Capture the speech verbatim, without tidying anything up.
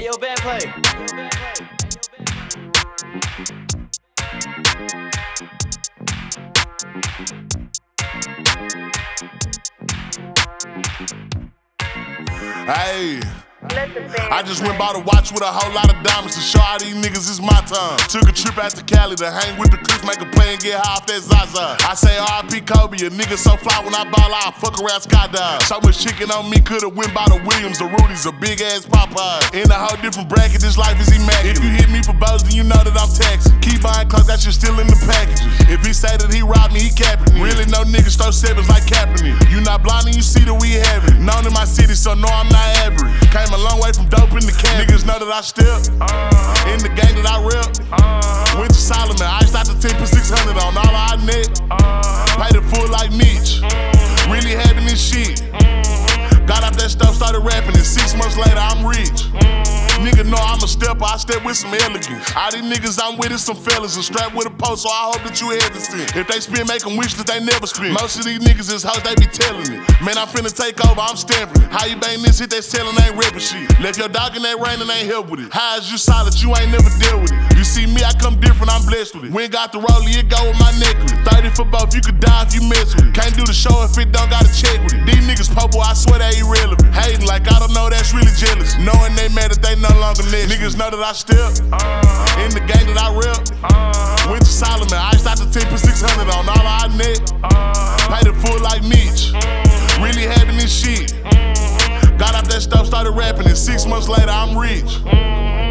Hey, yo, band play. Hey, I just went by the watch with a whole lot of diamonds to show all these niggas it's my time. Took a trip out to Cali to hang with the Crips, make a play and get high off that Zaza. I say R I P Kobe, a nigga so fly when I ball out, fuck around skydive. So much chicken on me, could've went by the Williams, the Rudy's, a big ass Popeye. In a whole different bracket, this life is immaculate. If you hit me for bows, then you know that I'm taxing. Keep buying clothes, that shit still in the packages. If he say that he robbed me, he capping it. Really no niggas throw sevens like Kaepernick. You not blind and you see that we have it. Known in my city, so no I'm not average. Came a long way from dope in the camp. Niggas know that I step uh, in the gang that I rep. Uh, Went to Solomon, iced out the ten for six hundred on all our net. Uh, Paid it full like Mitch. Really having this shit. Got out that stuff, started rapping, and six months later I'm rich. Nigga know I'm a stepper, I step with some elegance. All these niggas I'm with is some fellas and strapped with a post, so I hope that you hesitant. If they spin, make them wish that they never spin. Most of these niggas is hoes, they be telling it. Man, I'm finna take over, I'm stamping it. How you bang this hit, they selling, ain't ripping shit. Left your dog in that rain and ain't help with it. How is you solid, you ain't never dealt with it. You see me, I come different, I'm blessed with it. We ain't got the rollie, it go with my necklace. thirty for both, you could die if you mess with it. Can't do the show if it don't gotta check with it. These niggas popo, I swear they irrelevant. Hating like I don't know, that's really jealous. Knowing they mad that they no longer next. Niggas know that I step uh, in the gang that I rep. Uh, Went to Solomon, iced out the ten for six hundred on all our net. Uh, Paid it full like Mitch. Really having this shit. Got out that stuff, started rapping, and six months later I'm rich.